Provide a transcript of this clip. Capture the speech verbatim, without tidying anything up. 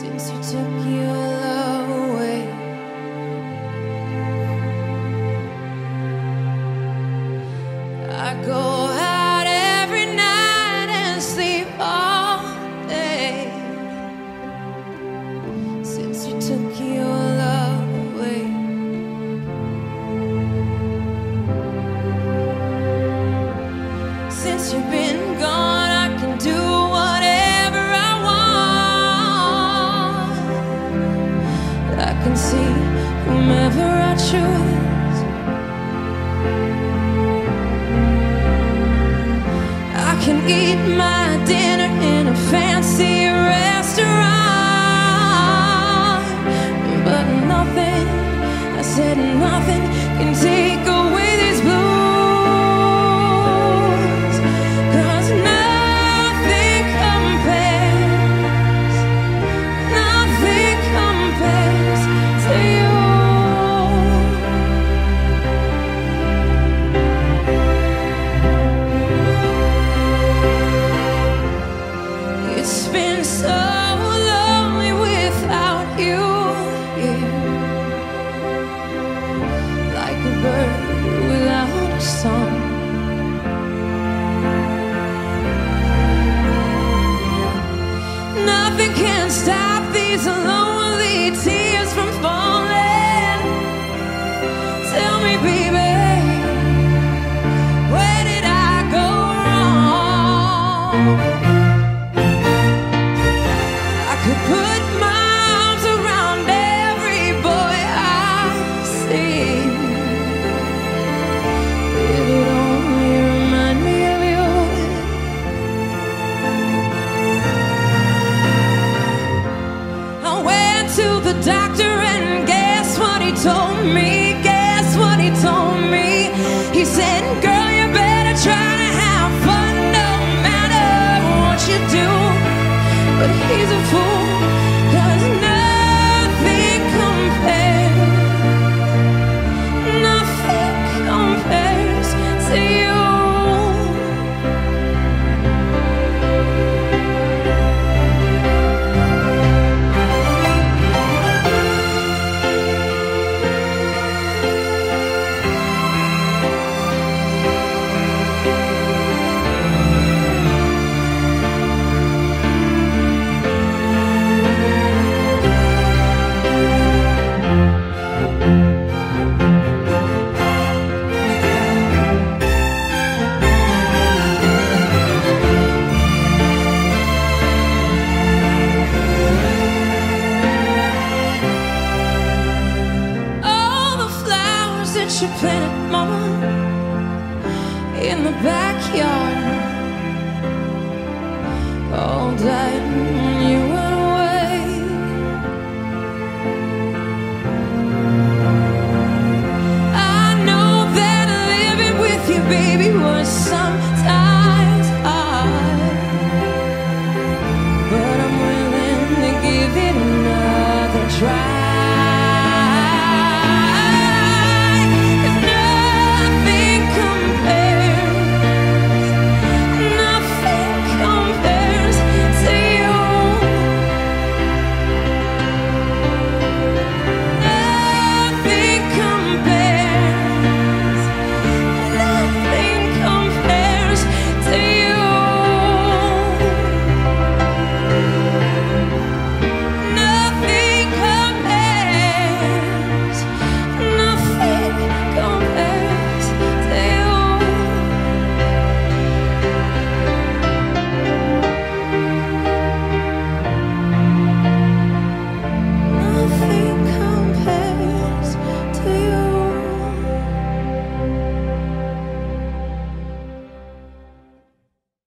since you took your love away. I go out every night and sleep all day since you took your love away. Since you've been gone, I can do whatever I want. I can see whomever I choose. I can eat my dinner in a fancy restaurant, but nothing, I said nothing, can take away these blues. 'Cause nothing compares, nothing compares to you. It's been so lonely without you here, like a bird without a song. Nothing can stop these lonely tears from falling. Tell me, baby, where did I go wrong? I could put my arms around every boy I see. It would only remind me of you. I went to the doctor and guess what he told me? Guess what he told me? He said, girl, you better try to have fun no matter what you do. But he's a fool.